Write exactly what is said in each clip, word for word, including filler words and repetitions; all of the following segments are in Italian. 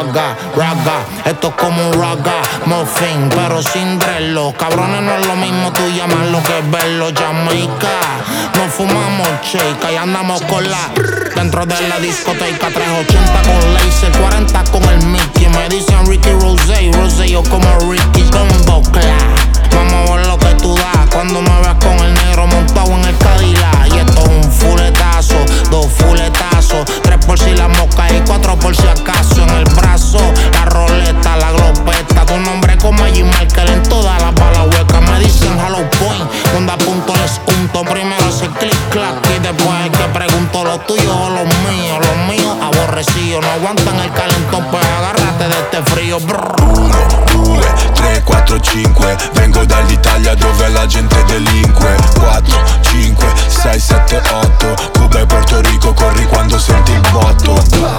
raga, raga. Esto es como un raga, muffin, pero sin drello. Cabrones, no es lo mismo tú llamarlo que verlo. Jamaica, no fumamos shake y andamos con la dentro de la discoteca. trescientos ochenta con laser, cuarenta con el Mickey. Me dicen Ricky Rose, Rose yo como Ricky Combo Clap. Vamos a ver lo que tú das cuando me veas con el negro montado en el Cadillac. Y esto es un fuletazo, dos fuletazos, tres por si la mosca y cuatro por si acaso. En el brazo, la roleta, la glopeta. Tu nombre como G Marker en todas las balas huecas. Me dicen Hello Point, donde apunto les unto. Primero ese click clack y después es que pregunto los tuyos o los míos. Los míos aborrecidos, no aguantan el calentón, pues agárrate de este frío. uno, due, tre, quattro, cinque. Vengo dall'Italia dove la gente delinque. Quattro, cinque, sei, sette, otto. Cuba e Porto Rico, corri quando senti il botto.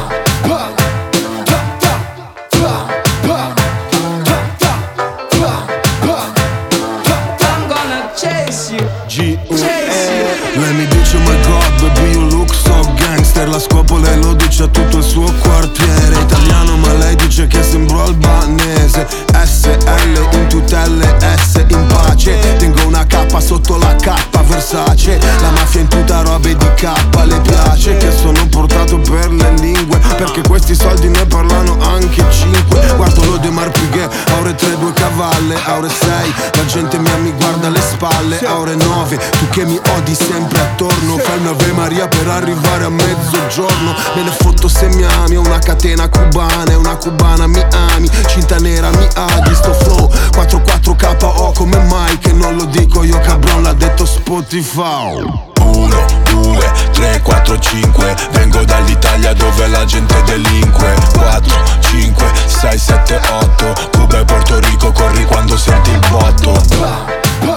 I'm gonna chase you, G U chase you. Lei mi dice oh my god baby you look so gangster. La scopola e lo dice a tutto il suo quartiere. Italiano ma lei dice che sembro albanese. S L in tutelle S in pace. Tengo una K sotto la K Versace. La mafia in tutta robe di K. Le piace che sono portato per le lingue, perché questi soldi ne parlano anche cinque. Guardo lo De Marpighe, Aure tre, due cavalle. Aure sei, la gente mia mi guarda alle spalle. Aure nove, tu che mi odi sempre attorno. Fai una Ave Maria per arrivare a mezzogiorno. Me ne fotto se mi ami, ho una catena cubana e una cubana mi ami. Cinta nera mi aghi, sto flow quattro quattro K O come mai che non lo dico io, cabron, l'ha detto Spotify. uno, due, tre, quattro, cinque. Vengo dall'Italia dove la gente delinque. Quattro, cinque, sei, sette, otto. Cuba e Porto Rico, corri quando senti il botto.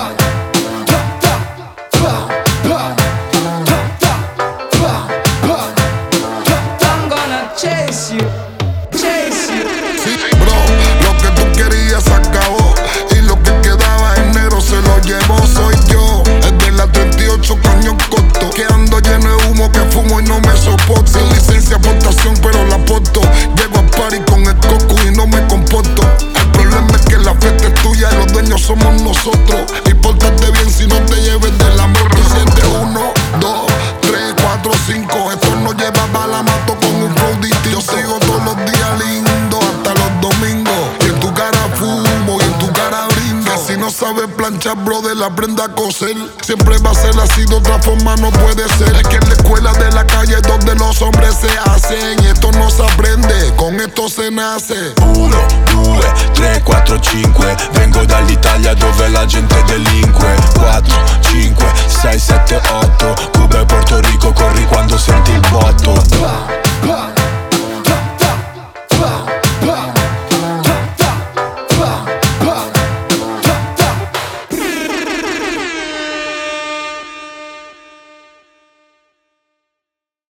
I'm gonna chase you, chase you. Sí, bro, lo que tú querías se acabó y lo que quedaba en negro se lo llevó. Soy yo, el de la treinta y ocho cañón corto, que ando lleno de humo, que fumo y no me soporto. Sin licencia, aportación, pero la aporto. Llego a party con el coco y no me comporto. El problema es que la fiesta es tuya y los dueños somos nosotros. Y pórtate bien si no te lleves de la moto. Siente uno, dos, tres, cuatro, cinco. Esto no lleva bala, mato con un flow distinto. Yo sigo todos los días lindo hasta los domingos. Y en tu cara fumo y en tu cara brindo. Que si no sabes planchar, brother, aprenda a coser. Siempre va a ser así, de otra forma no puede ser. Es que en la escuela de la calle es donde los hombres se hacen. Y esto no se aprende, con esto se nace. uno, due, tre, quattro, cinque. Vengo dall'Italia dove la gente delinque. Quattro, cinque, sei, sette, otto.